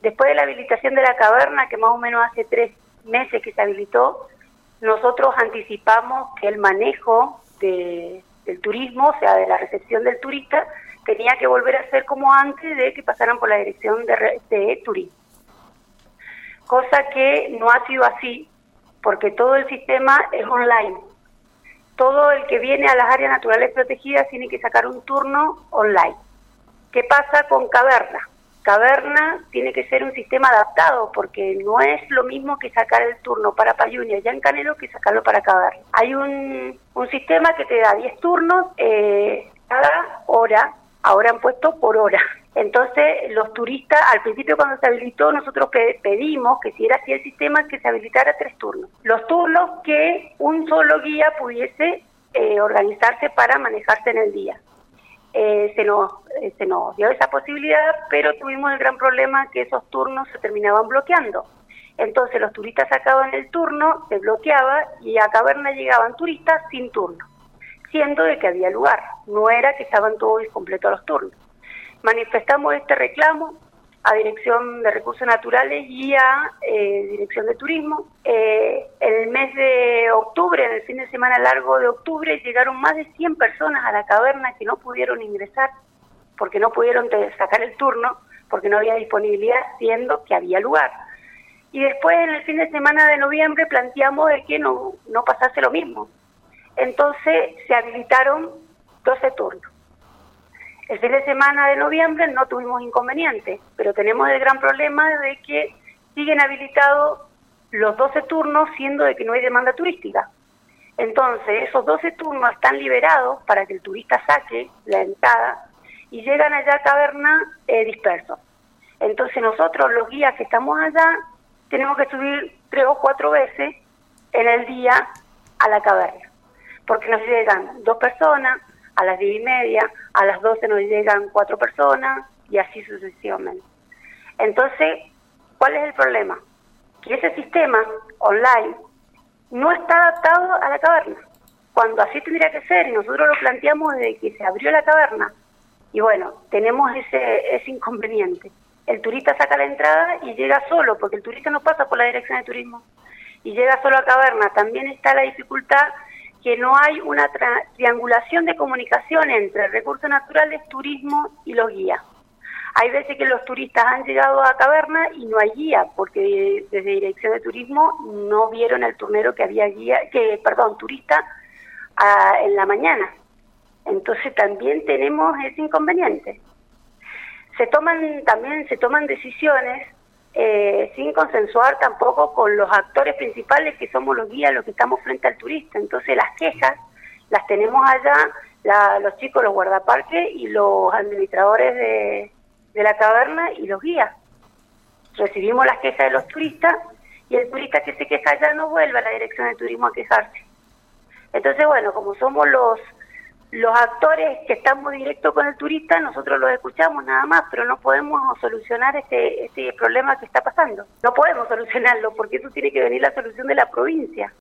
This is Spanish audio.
Después de la habilitación de la caverna, que más o menos hace 3 meses que se habilitó, nosotros anticipamos que el manejo del turismo, o sea, de la recepción del turista, tenía que volver a ser como antes de que pasaran por la dirección de turismo. Cosa que no ha sido así, porque todo el sistema es online. Todo el que viene a las áreas naturales protegidas tiene que sacar un turno online. ¿Qué pasa con Caverna? Caverna tiene que ser un sistema adaptado, porque no es lo mismo que sacar el turno para Payuni allá en Canelo que sacarlo para Caverna. Hay un sistema que te da 10 turnos cada hora, ahora han puesto por hora. Entonces, los turistas, al principio cuando se habilitó, nosotros pedimos que si era así el sistema, que se habilitara 3 turnos. Los turnos que un solo guía pudiese organizarse para manejarse en el día. Se nos dio esa posibilidad, pero tuvimos el gran problema que esos turnos se terminaban bloqueando. Entonces los turistas sacaban el turno, se bloqueaba y a Caverna llegaban turistas sin turno, siendo de que había lugar, no era que estaban todos completos los turnos. Manifestamos este reclamo a Dirección de Recursos Naturales y a Dirección de Turismo. En el mes de octubre, en el fin de semana largo de octubre, llegaron más de 100 personas a la caverna que no pudieron ingresar porque no pudieron sacar el turno, porque no había disponibilidad, siendo que había lugar. Y después, en el fin de semana de noviembre, planteamos de que no pasase lo mismo. Entonces, se habilitaron 12 turnos. El fin de semana de noviembre no tuvimos inconvenientes, pero tenemos el gran problema de que siguen habilitados los 12 turnos, siendo de que no hay demanda turística. Entonces, esos 12 turnos están liberados para que el turista saque la entrada y llegan allá a Caverna dispersos. Entonces, nosotros, los guías que estamos allá, tenemos que subir 3 o 4 veces en el día a la caverna, porque nos llegan 2 personas, a las 10:30, a las 12 nos llegan 4 personas y así sucesivamente. Entonces, ¿cuál es el problema? Que ese sistema online no está adaptado a la caverna, cuando así tendría que ser, y nosotros lo planteamos desde que se abrió la caverna. Y bueno, tenemos ese inconveniente. El turista saca la entrada y llega solo, porque el turista no pasa por la Dirección de Turismo, y llega solo a caverna. También está la dificultad que no hay una triangulación de comunicación entre recursos naturales, turismo y los guías. Hay veces que los turistas han llegado a caverna y no hay guía, porque desde Dirección de Turismo no vieron el turnero que había turista en la mañana. Entonces también tenemos ese inconveniente. Se toman decisiones sin consensuar tampoco con los actores principales, que somos los guías, los que estamos frente al turista. Entonces las quejas las tenemos allá, los chicos, los guardaparques y los administradores de la caverna y los guías. Recibimos las quejas de los turistas y el turista que se queja allá no vuelve a la Dirección de Turismo a quejarse. Entonces, bueno, como somos los actores que estamos directos con el turista, nosotros los escuchamos nada más, pero no podemos solucionar este problema que está pasando. No podemos solucionarlo, porque eso tiene que venir la solución de la provincia.